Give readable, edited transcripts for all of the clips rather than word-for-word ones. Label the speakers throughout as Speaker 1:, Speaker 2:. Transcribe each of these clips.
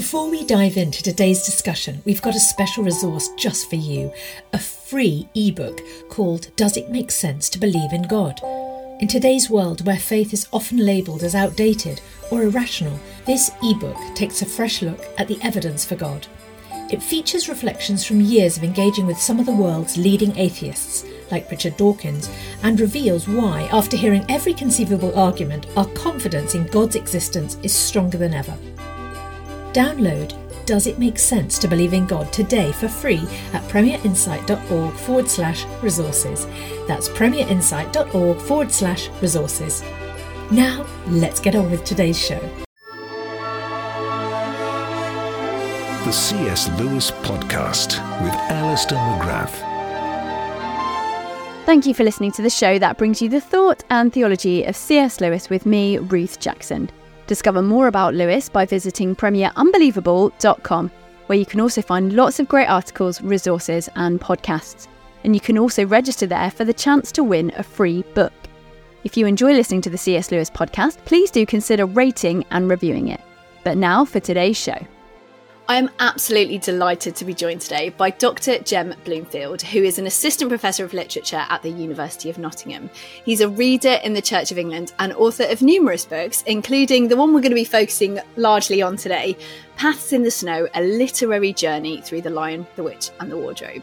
Speaker 1: Before we dive into today's discussion, we've got a special resource just for you, a free ebook called Does It Make Sense to Believe in God? In today's world where faith is often labelled as outdated or irrational, this ebook takes a fresh look at the evidence for God. It features reflections from years of engaging with some of the world's leading atheists, like Richard Dawkins, and reveals why, after hearing every conceivable argument, our confidence in God's existence is stronger than ever. Download Does It Make Sense to Believe in God today for free at premierinsight.org/resources. That's premierinsight.org/resources. Now, let's get on with today's show.
Speaker 2: The C.S. Lewis Podcast with Alistair McGrath.
Speaker 3: Thank you for listening to the show that brings you the thought and theology of C.S. Lewis with me, Ruth Jackson. Discover more about Lewis by visiting premierunbelievable.com, where you can also find lots of great articles, resources and podcasts. And you can also register there for the chance to win a free book. If you enjoy listening to the C.S. Lewis podcast, please do consider rating and reviewing it. But now for today's show. I am absolutely delighted to be joined today by Dr. Jem Bloomfield, who is an assistant professor of literature at the University of Nottingham. He's a reader in the Church of England and author of numerous books, including the one we're going to be focusing largely on today, Paths in the Snow, a literary journey through The Lion, the Witch and the Wardrobe.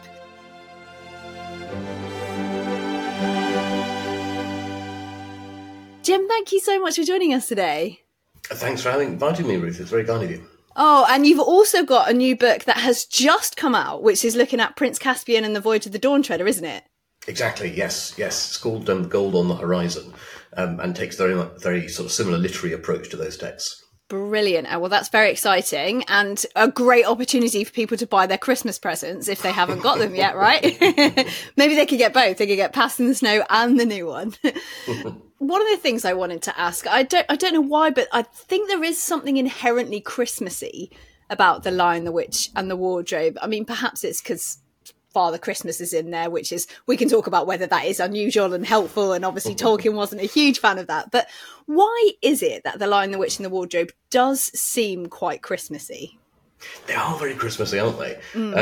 Speaker 3: Jem, thank you so much for joining us today.
Speaker 4: Thanks for inviting me, Ruth. It's very kind of you.
Speaker 3: Oh, and you've also got a new book that has just come out, which is looking at Prince Caspian and the Voyage of the Dawn Treader, isn't it?
Speaker 4: Exactly, yes. It's called Gold on the Horizon, and takes very sort of similar literary approach to those texts.
Speaker 3: Brilliant. Oh, well, that's very exciting and a great opportunity for people to buy their Christmas presents if they haven't got them yet, right? Maybe they could get both. They could get Paths in the Snow and the new one. One of the things I wanted to ask, I don't know why, but I think there is something inherently Christmassy about The Lion, the Witch and the Wardrobe. I mean, perhaps it's because Father Christmas is in there, which is, we can talk about whether that is unusual and helpful, and obviously Tolkien wasn't a huge fan of that. But why is it that The Lion, the Witch and the Wardrobe does seem quite Christmassy?
Speaker 4: They are very Christmassy, aren't they?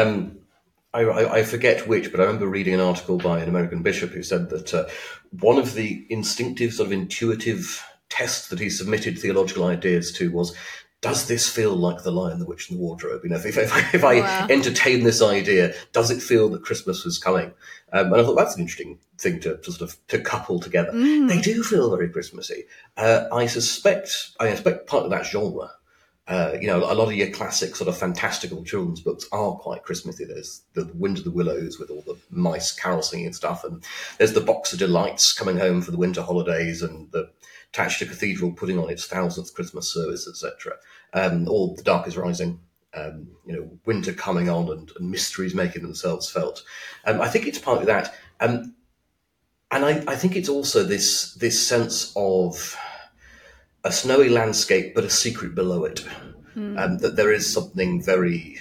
Speaker 4: I forget which, but I remember reading an article by an American bishop who said that one of the instinctive, sort of intuitive tests that he submitted theological ideas to was, does this feel like The Lion, the Witch and the Wardrobe? You know, if I entertain this idea, does it feel that Christmas was coming? And I thought that's an interesting thing to couple together. They do feel very Christmassy. I suspect part of that genre. A lot of your classic sort of fantastical children's books are quite Christmassy. There's the Wind of the Willows with all the mice carol singing and stuff, and there's the Box of Delights coming home for the winter holidays, and the Tatchester Cathedral putting on its 1000th Christmas service, etc. Or The Dark is Rising. Winter coming on and mysteries making themselves felt. I think it's partly that, and I think it's also this sense of a snowy landscape, but a secret below it. That there is something very.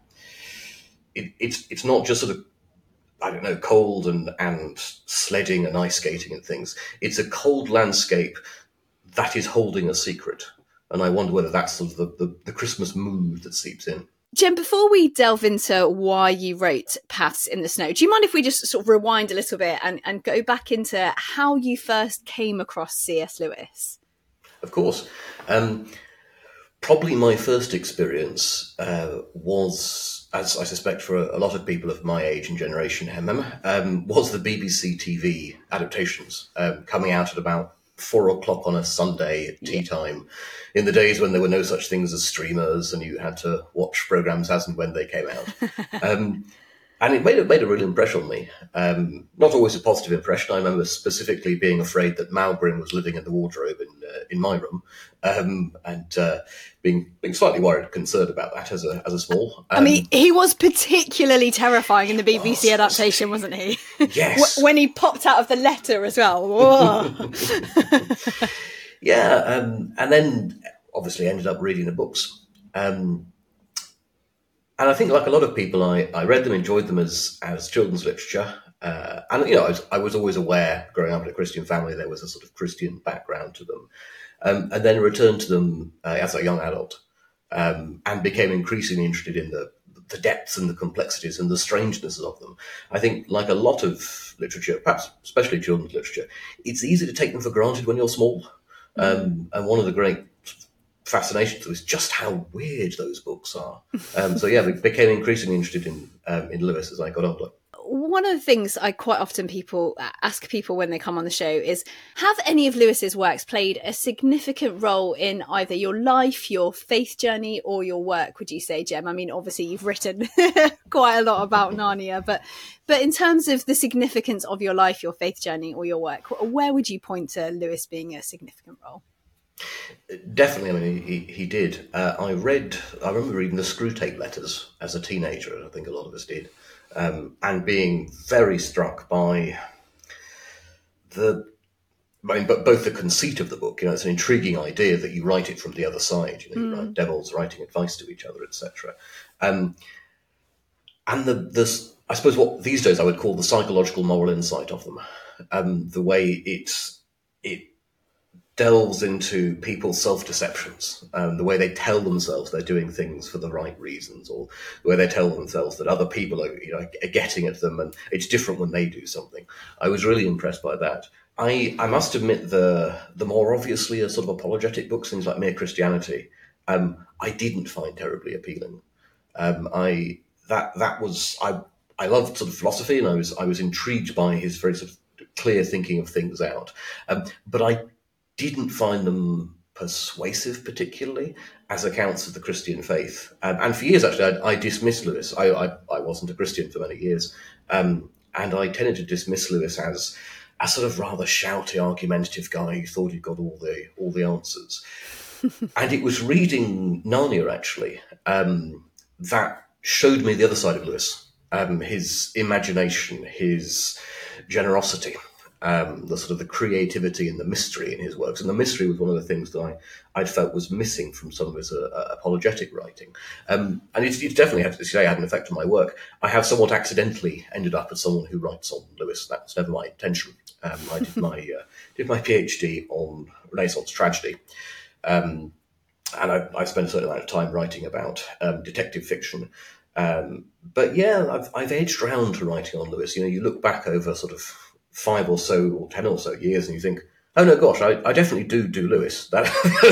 Speaker 4: It's not just sort of, I don't know, cold and sledding and ice skating and things. It's a cold landscape that is holding a secret, and I wonder whether that's sort of the Christmas mood that seeps in.
Speaker 3: Jem, before we delve into why you wrote Paths in the Snow, do you mind if we just sort of rewind a little bit and go back into how you first came across C.S. Lewis?
Speaker 4: Of course. Probably my first experience was, as I suspect for a lot of people of my age and generation, was the BBC TV adaptations coming out at about 4:00 on a Sunday at tea time, in the days when there were no such things as streamers and you had to watch programmes as and when they came out. And it made a real impression on me. Not always a positive impression. I remember specifically being afraid that Maelgwn was living in the wardrobe in my room, and being slightly worried and concerned about that as a small.
Speaker 3: I mean, he was particularly terrifying in the BBC adaptation, wasn't he?
Speaker 4: Yes.
Speaker 3: When he popped out of the letter as well. Whoa.
Speaker 4: Yeah, and then obviously ended up reading the books. And I think, like a lot of people, I read them, enjoyed them as children's literature. And, I was always aware, growing up in a Christian family, there was a sort of Christian background to them. And then returned to them as a young adult. and became increasingly interested in the depths and the complexities and the strangenesses of them. I think, like a lot of literature, perhaps especially children's literature, it's easy to take them for granted when you're small. And one of the great fascinations was just how weird those books are. So yeah, we became increasingly interested in Lewis as I got older.
Speaker 3: One of the things I quite often ask people when they come on the show is, have any of Lewis's works played a significant role in either your life, your faith journey, or your work, would you say, Jem? I mean, obviously you've written quite a lot about Narnia, but in terms of the significance of your life, your faith journey, or your work, where would you point to Lewis being a significant role?
Speaker 4: Definitely, I mean, he did. I remember reading the Screwtape Letters as a teenager, I think a lot of us did. And being very struck by both the conceit of the book. You know, it's an intriguing idea that you write it from the other side. You know, you write devils writing advice to each other, etc. And the I suppose what these days I would call the psychological moral insight of them. The way it delves into people's self-deceptions, the way they tell themselves they're doing things for the right reasons, or the way they tell themselves that other people are getting at them and it's different when they do something. I was really impressed by that. I must admit the more obviously a sort of apologetic books, things like Mere Christianity, I didn't find terribly appealing. I loved sort of philosophy, and I was intrigued by his very sort of clear thinking of things out. But I didn't find them persuasive, particularly as accounts of the Christian faith. And for years, actually, I dismissed Lewis. I wasn't a Christian for many years. And I tended to dismiss Lewis as a sort of rather shouty, argumentative guy who thought he'd got all the answers. And it was reading Narnia, actually, that showed me the other side of Lewis, his imagination, his generosity, the sort of the creativity and the mystery in his works. And the mystery was one of the things that I felt was missing from some of his apologetic writing. And it's definitely had an effect on my work. I have somewhat accidentally ended up as someone who writes on Lewis. That was never my intention. I did my PhD on Renaissance tragedy. And I spent a certain amount of time writing about detective fiction. But yeah, I've edged round to writing on Lewis. You know, you look back over sort of 5 or so or 10 or so years and you think, oh no, gosh, I definitely do Lewis. That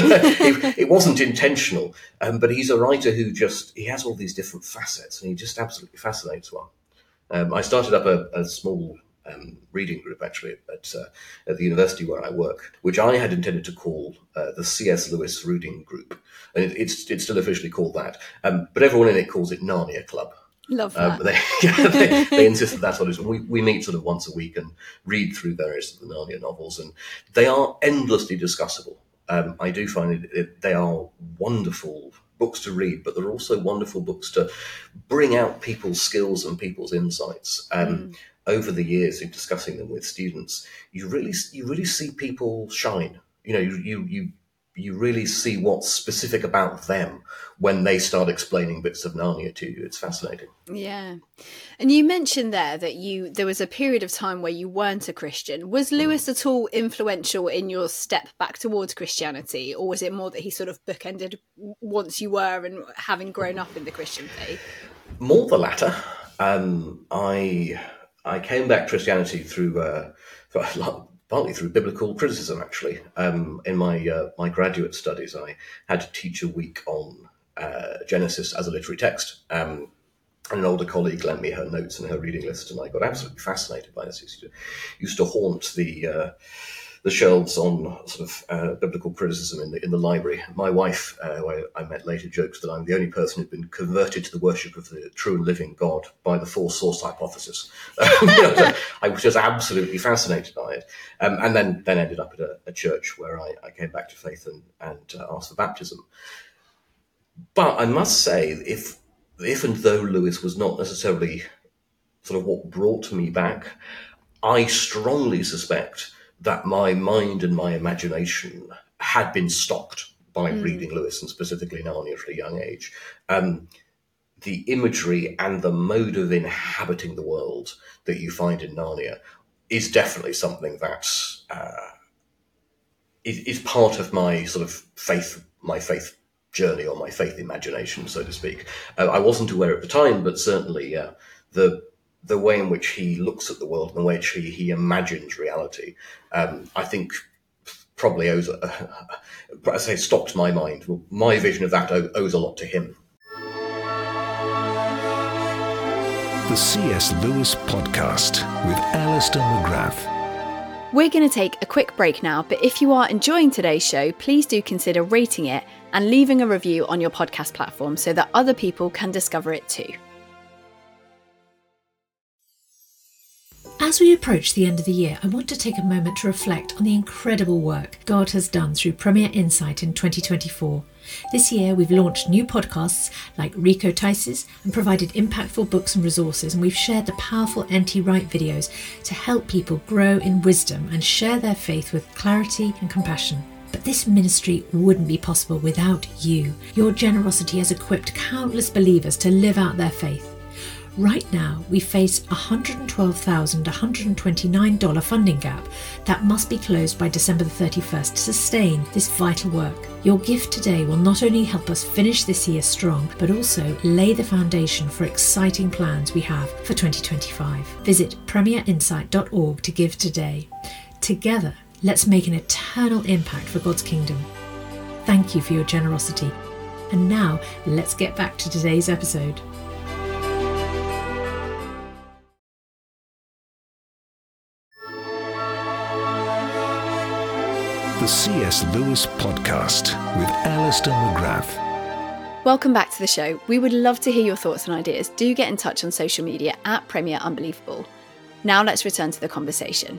Speaker 4: it wasn't intentional, but he's a writer who he has all these different facets and he just absolutely fascinates one. I started up a small reading group, actually, at the university where I work, which I had intended to call the C.S. Lewis Reading Group. And it's still officially called that. But everyone in it calls it Narnia Club.
Speaker 3: Love that.
Speaker 4: They insist that that's what it is. We meet sort of once a week and read through various of the Narnia novels, and they are endlessly discussable. I do find they are wonderful books to read, but they're also wonderful books to bring out people's skills and people's insights. Over the years of discussing them with students, you really see people shine. You know, you really see what's specific about them when they start explaining bits of Narnia to you. It's fascinating.
Speaker 3: Yeah. And you mentioned there that there was a period of time where you weren't a Christian. Was Lewis at all influential in your step back towards Christianity, or was it more that he sort of bookended once you were and having grown up in the Christian faith?
Speaker 4: More the latter. I came back to Christianity through partly through biblical criticism, actually. In my graduate studies, I had to teach a week on Genesis as a literary text. And an older colleague lent me her notes and her reading list, and I got absolutely fascinated by this. It used to haunt the shelves on sort of biblical criticism in the library. My wife, who I met later, jokes that I'm the only person who'd been converted to the worship of the true and living God by the four source hypothesis. I was just absolutely fascinated by it, and then ended up at a church where I came back to faith and asked for baptism. But I must say, if and though Lewis was not necessarily sort of what brought me back, I strongly suspect that my mind and my imagination had been stocked by reading Lewis, and specifically Narnia at a young age. The imagery and the mode of inhabiting the world that you find in Narnia is definitely something that is part of my sort of faith journey or my faith imagination, so to speak. I wasn't aware at the time, but certainly the way in which he looks at the world and the way in which he imagines reality, I think probably owes, I say, stopped my mind. My vision of that owes a lot to him.
Speaker 2: The C.S. Lewis Podcast with Alistair McGrath.
Speaker 3: We're going to take a quick break now, but if you are enjoying today's show, please do consider rating it and leaving a review on your podcast platform so that other people can discover it too.
Speaker 1: As we approach the end of the year, I want to take a moment to reflect on the incredible work God has done through Premier Insight in 2024. This year, we've launched new podcasts like Rico Tice's and provided impactful books and resources, and we've shared the powerful N.T. Wright videos to help people grow in wisdom and share their faith with clarity and compassion. But this ministry wouldn't be possible without you. Your generosity has equipped countless believers to live out their faith. Right now, we face a $112,129 funding gap that must be closed by December the 31st to sustain this vital work. Your gift today will not only help us finish this year strong, but also lay the foundation for exciting plans we have for 2025. Visit premierinsight.org to give today. Together, let's make an eternal impact for God's kingdom. Thank you for your generosity. And now, let's get back to today's episode.
Speaker 2: The C.S. Lewis Podcast with Alistair McGrath.
Speaker 3: Welcome back to the show. We would love to hear your thoughts and ideas. Do get in touch on social media at Premier Unbelievable. Now let's return to the conversation.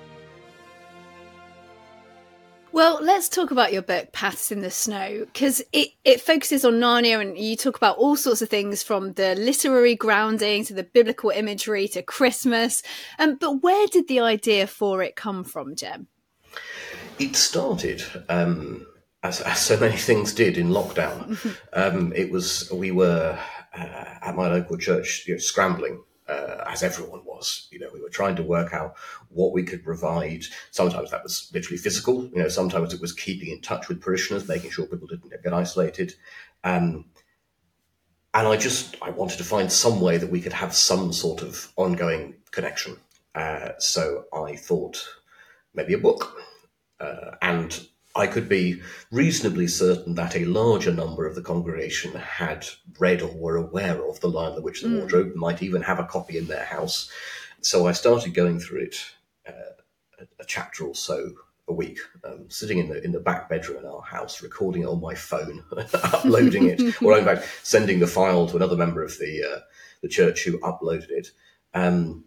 Speaker 3: Well, let's talk about your book, Paths in the Snow, because it focuses on Narnia, and you talk about all sorts of things from the literary grounding to the biblical imagery to Christmas. But where did the idea for it come from, Jem?
Speaker 4: It started, as so many things did, in lockdown. We were at my local church, scrambling, as everyone was. We were trying to work out what we could provide. Sometimes that was literally physical. Sometimes it was keeping in touch with parishioners, making sure people didn't get isolated. And I wanted to find some way that we could have some sort of ongoing connection. So I thought maybe a book. And I could be reasonably certain that a larger number of the congregation had read or were aware of The Lion, the Witch and the Wardrobe, might even have a copy in their house. So I started going through it a chapter or so a week, sitting in the back bedroom in our house, recording it on my phone, uploading it, or in fact sending the file to another member of the church who uploaded it. And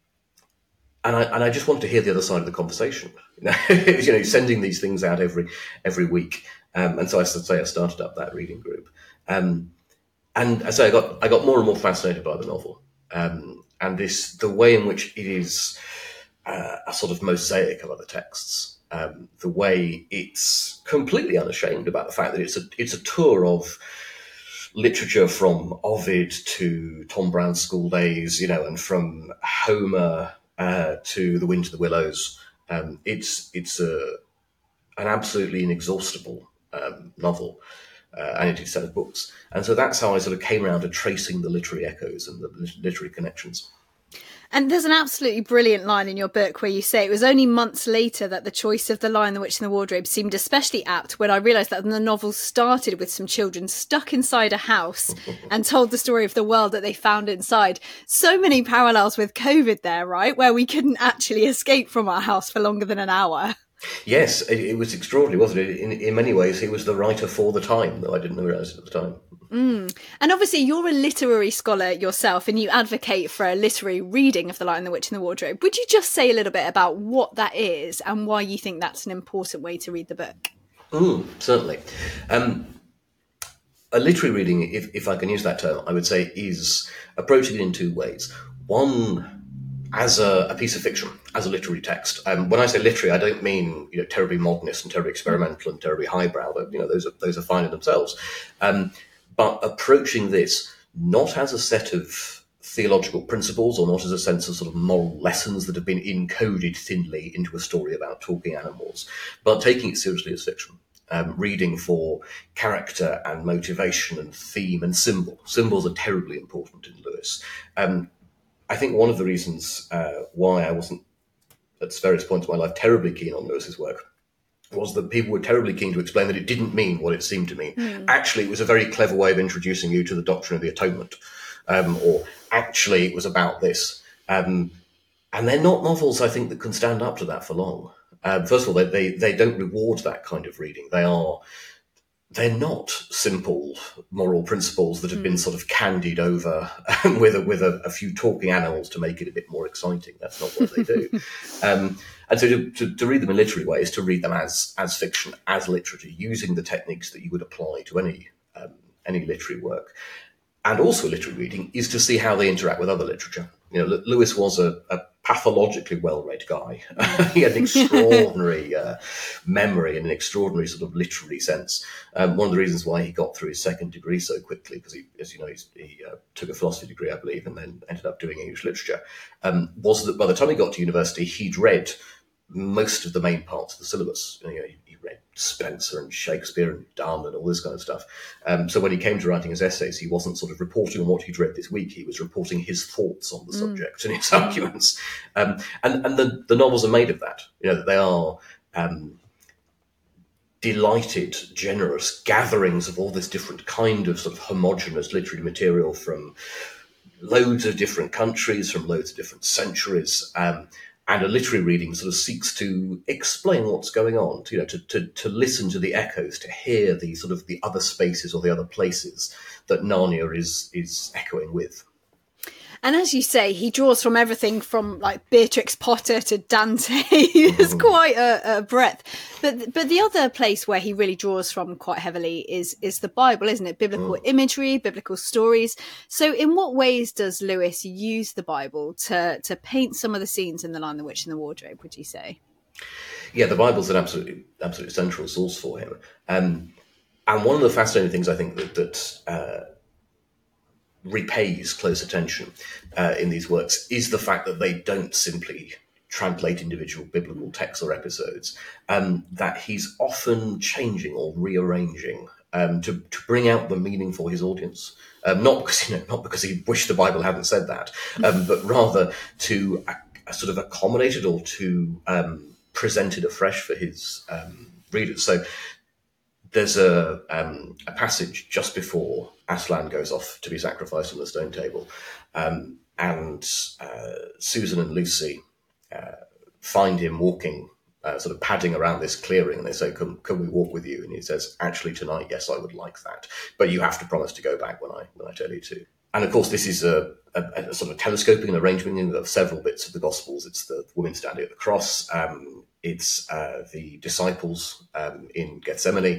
Speaker 4: I just wanted to hear the other side of the conversation, sending these things out every week. And so I started up that reading group. And I say I got more and more fascinated by the novel. And the way in which it is a sort of mosaic of other texts. The way it's completely unashamed about the fact that it's a tour of literature from Ovid to Tom Brown's School Days, and from Homer to The Wind to the Willows. It's an absolutely inexhaustible novel, and it is a set of books. And so that's how I sort of came around to tracing the literary echoes and the literary connections.
Speaker 3: And there's an absolutely brilliant line in your book where you say it was only months later that the choice of The Lion, the Witch and the Wardrobe seemed especially apt, when I realised that the novel started with some children stuck inside a house and told the story of the world that they found inside. So many parallels with COVID there, right? Where we couldn't actually escape from our house for longer than an hour.
Speaker 4: Yes, it was extraordinary, wasn't it? In many ways, he was the writer for the time, though I didn't realise it at the time.
Speaker 3: And obviously you're a literary scholar yourself, and you advocate for a literary reading of The Lion, the Witch and the Wardrobe. Would you just say a little bit about what that is and why you think that's an important way to read the book?
Speaker 4: Certainly. A literary reading, if I can use that term, I would say is approaching it in two ways. One, as a piece of fiction, as a literary text. When I say literary, I don't mean terribly modernist and terribly experimental and terribly highbrow. But, those are fine in themselves. But approaching this not as a set of theological principles or not as a sense of sort of moral lessons that have been encoded thinly into a story about talking animals, but taking it seriously as fiction. reading for character and motivation and theme and symbol. Symbols are terribly important in Lewis. I think one of the reasons why I wasn't, at various points in my life, terribly keen on Lewis's work was that people were terribly keen to explain that it didn't mean what it seemed to mean. Actually, it was a very clever way of introducing you to the doctrine of the atonement, or actually it was about this. And they're not novels, I think, that can stand up to that for long. First of all, they don't reward that kind of reading. They're not simple moral principles that have been sort of candied over with a few talking animals to make it a bit more exciting. That's not what they do. And so to read them in literary ways, to read them as fiction, as literature, using the techniques that you would apply to any literary work, and also literary reading, is to see how they interact with other literature. You know, Lewis was a pathologically well-read guy. He had an extraordinary memory and an extraordinary sort of literary sense. One of the reasons why he got through his second degree so quickly, because he, as you know, he took a philosophy degree, I believe, and then ended up doing English literature, was that by the time he got to university, he'd read most of the main parts of the syllabus. You know, he read Spencer and Shakespeare and Donne and all this kind of stuff. So when he came to writing his essays, he wasn't sort of reporting on what he'd read this week. He was reporting his thoughts on the subject and his arguments. And the novels are made of that. You know, they are delighted, generous gatherings of all this different kind of sort of homogenous literary material from loads of different countries, from loads of different centuries. And a literary reading sort of seeks to explain what's going on, to listen to the echoes, to hear the sort of the other spaces or the other places that Narnia is echoing with.
Speaker 5: And as you say, he draws from everything from like Beatrix Potter to Dante. There's quite a breadth. But the other place where he really draws from quite heavily is the Bible, isn't it? Biblical imagery, biblical stories. So in what ways does Lewis use the Bible to paint some of the scenes in The Lion, the Witch and the Wardrobe, would you say?
Speaker 4: Yeah, the Bible's an absolutely central source for him. And one of the fascinating things I think that repays close attention in these works is the fact that they don't simply translate individual biblical texts or episodes, that he's often changing or rearranging to bring out the meaning for his audience. Not because he wished the Bible hadn't said that, but rather to sort of accommodate it or to present it afresh for his readers. So there's a passage just before Aslan goes off to be sacrificed on the stone table, and Susan and Lucy find him walking, sort of padding around this clearing, and they say, can we walk with you? And he says, actually tonight, yes, I would like that, but you have to promise to go back when I tell you to. And of course, this is a sort of telescoping and arrangement of several bits of the Gospels. It's the woman standing at the cross, it's the disciples in Gethsemane.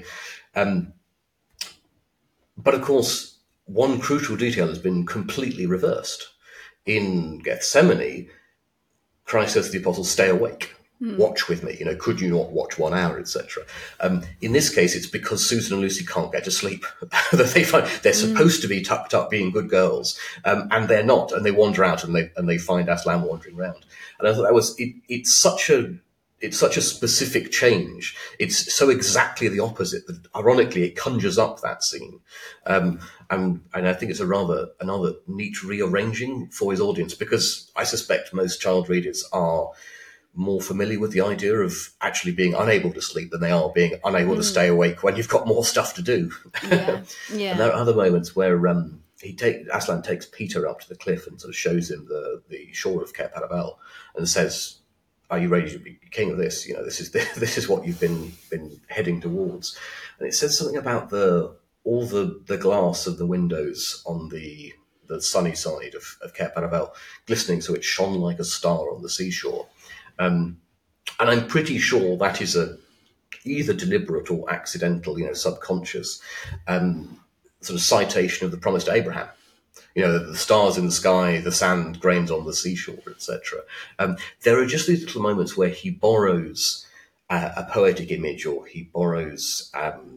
Speaker 4: But of course, one crucial detail has been completely reversed. In Gethsemane, Christ says to the apostles, stay awake, watch with me, could you not watch 1 hour, etc. In this case, it's because Susan and Lucy can't get to sleep that they find they're supposed to be tucked up being good girls, and they're not, and they wander out and they find Aslan wandering around. And I thought that was, it's such a specific change. It's so exactly the opposite that, ironically, it conjures up that scene. And I think it's another neat rearranging for his audience, because I suspect most child readers are more familiar with the idea of actually being unable to sleep than they are being unable to stay awake when you've got more stuff to do.
Speaker 5: Yeah.
Speaker 4: And there are other moments where Aslan takes Peter up to the cliff and sort of shows him the shore of Cair Paravel and says, are you ready to be king of this? This is what you've been heading towards. And it says something about all the glass of the windows on the sunny side of Cair Paravel glistening so it shone like a star on the seashore. And I'm pretty sure that is either deliberate or accidental, subconscious sort of citation of the promise to Abraham. The stars in the sky, the sand grains on the seashore, etc. There are just these little moments where he borrows a poetic image, or he borrows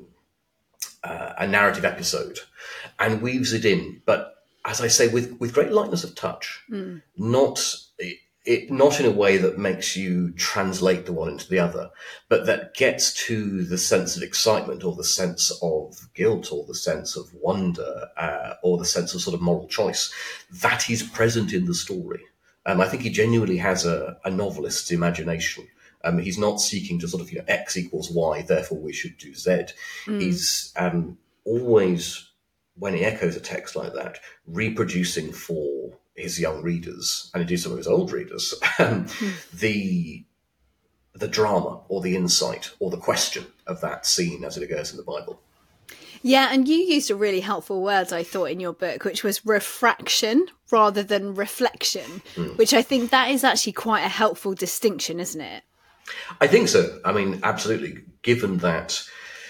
Speaker 4: a narrative episode and weaves it in. But as I say, with great lightness of touch, not it not in a way that makes you translate the one into the other, but that gets to the sense of excitement or the sense of guilt or the sense of wonder or the sense of sort of moral choice that is present in the story. I think he genuinely has a novelist's imagination. He's not seeking to sort of, X equals Y, therefore we should do Z. He's always, when he echoes a text like that, reproducing for his young readers, and indeed some of his old readers, the drama or the insight or the question of that scene as it occurs in the Bible.
Speaker 5: Yeah, and you used a really helpful word, I thought, in your book, which was refraction rather than reflection, which I think that is actually quite a helpful distinction, isn't it?
Speaker 4: I think so. I mean, absolutely. Given that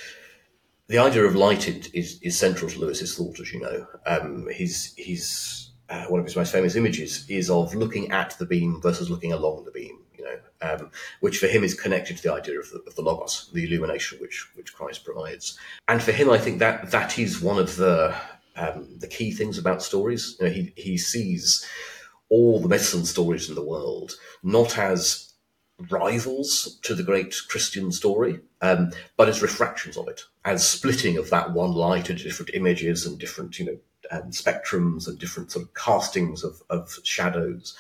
Speaker 4: the idea of light is central to Lewis's thought, as you know. He's one of his most famous images is of looking at the beam versus looking along the beam, which for him is connected to the idea of the logos, the illumination which Christ provides. And for him, I think that is one of the key things about stories. He sees all the myths and stories in the world not as rivals to the great Christian story, but as refractions of it, as splitting of that one light into different images and different, spectrums and different sort of castings of shadows.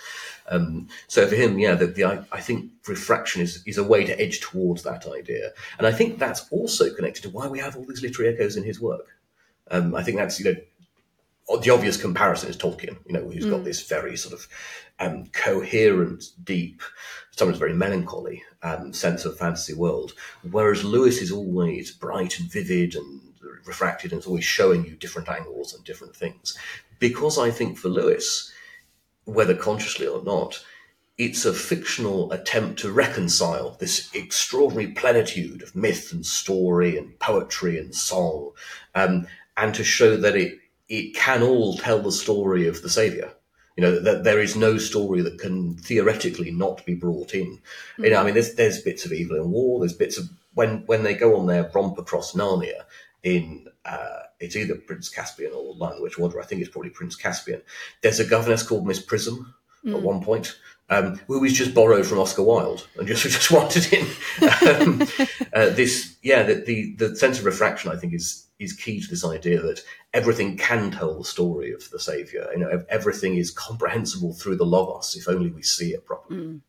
Speaker 4: So for him, I think refraction is a way to edge towards that idea. And I think that's also connected to why we have all these literary echoes in his work. I think that's, the obvious comparison is Tolkien, who's got this very sort of coherent, deep, sometimes very melancholy sense of fantasy world, whereas Lewis is always bright and vivid and refracted and it's always showing you different angles and different things. Because I think for Lewis, whether consciously or not, it's a fictional attempt to reconcile this extraordinary plenitude of myth and story and poetry and song, and to show that it can all tell the story of the Saviour. That there is no story that can theoretically not be brought in. There's bits of evil and war. There's bits of when they go on their romp across Narnia in it's either Prince Caspian or Lion the Witch Wanderer. I think it's probably Prince Caspian. There's a governess called Miss Prism at one point, who was just borrowed from Oscar Wilde and just wanted in. The sense of refraction, I think, is key to this idea that everything can tell the story of the Saviour. Everything is comprehensible through the Logos if only we see it properly.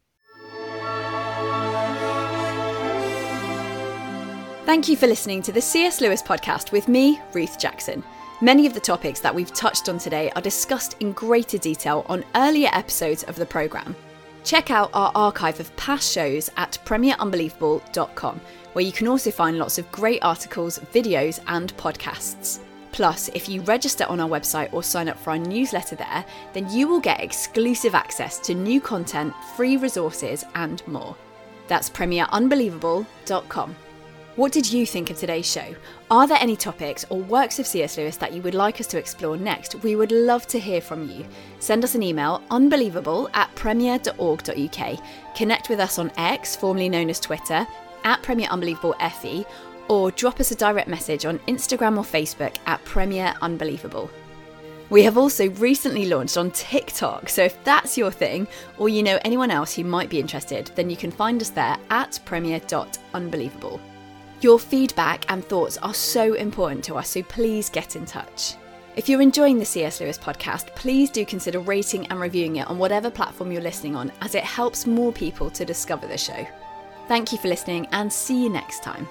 Speaker 3: Thank you for listening to the C.S. Lewis podcast with me, Ruth Jackson. Many of the topics that we've touched on today are discussed in greater detail on earlier episodes of the programme. Check out our archive of past shows at premierunbelievable.com, where you can also find lots of great articles, videos and podcasts. Plus, if you register on our website or sign up for our newsletter there, then you will get exclusive access to new content, free resources and more. That's premierunbelievable.com. What did you think of today's show? Are there any topics or works of C.S. Lewis that you would like us to explore next? We would love to hear from you. Send us an email, unbelievable@premier.org.uk. Connect with us on X, formerly known as Twitter, @premierunbelievablefe, or drop us a direct message on Instagram or Facebook @premierunbelievable. We have also recently launched on TikTok, so if that's your thing, or you know anyone else who might be interested, then you can find us there @premier.unbelievable. Your feedback and thoughts are so important to us, so please get in touch. If you're enjoying the C.S. Lewis podcast, please do consider rating and reviewing it on whatever platform you're listening on, as it helps more people to discover the show. Thank you for listening and see you next time.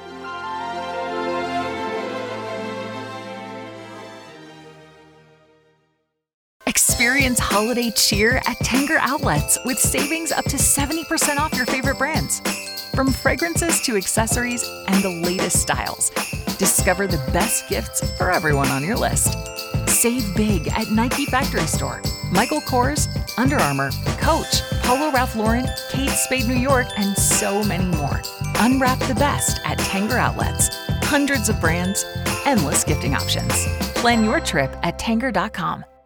Speaker 6: Experience holiday cheer at Tanger Outlets with savings up to 70% off your favorite brands. From fragrances to accessories and the latest styles, discover the best gifts for everyone on your list. Save big at Nike Factory Store, Michael Kors, Under Armour, Coach, Polo Ralph Lauren, Kate Spade New York, and so many more. Unwrap the best at Tanger Outlets. Hundreds of brands, endless gifting options. Plan your trip at Tanger.com.